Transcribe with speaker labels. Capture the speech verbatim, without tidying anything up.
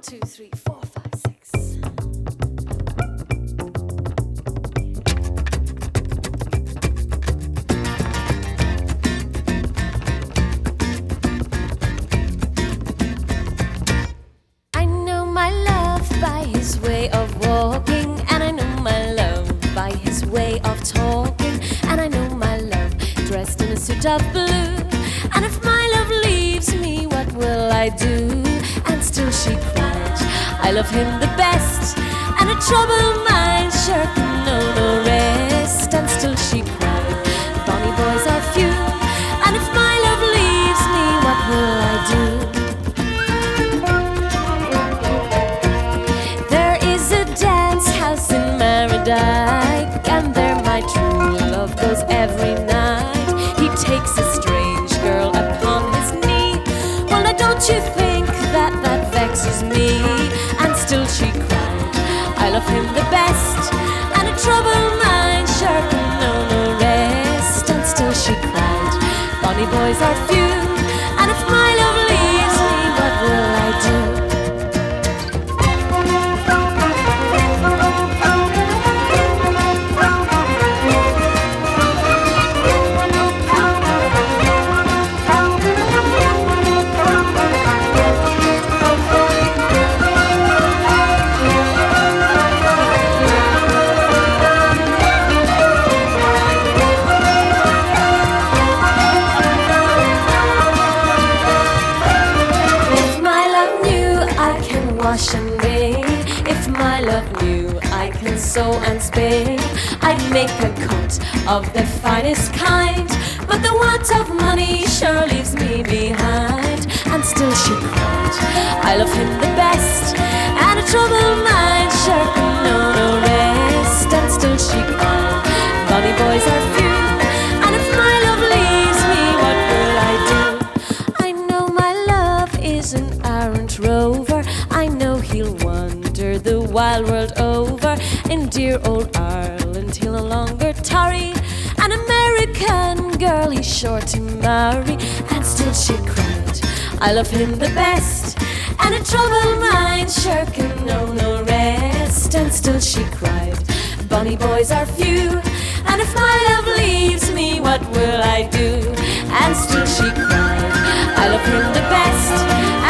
Speaker 1: two, three, four, five, six. I know my love by his way of walking, and I know my love by his way of talking, and I know my love dressed in a suit of blue. And if my love leaves me, what will I do? And still she cried, I love him the best, and a troubled mind sure can know no rest. And still she cried, bonny boys are few, and if my love leaves me, what will I do? There is a dance house in Mardyke, and there my true love goes every night. He takes a strange girl upon his knee. Well, now don't you think that that vexes me? And still she cried, I love him the best, and a troubled mind sure can know no rest. And still she cried, bonny boys are few, and if my love leaves me, what will I do? Wash and ring. If my love knew I can sew and spin, I'd make a coat of the finest kind. But the want of money sure leaves me behind. And still she cried, I love him the best, and a troubled mind sure can know no rest. And still she cried, bonny boys are few, and if my love leaves me, what will I do? I know my love is an errant rover, I know he'll wander the wild world over. In dear old Ireland he'll no longer tarry, an American girl he's sure to marry. And still she cried, I love him the best, and a troubled mind sure can know no rest. And still she cried, bonny boys are few, and if my love leaves me, what will I do? And still she cried, I love him the best,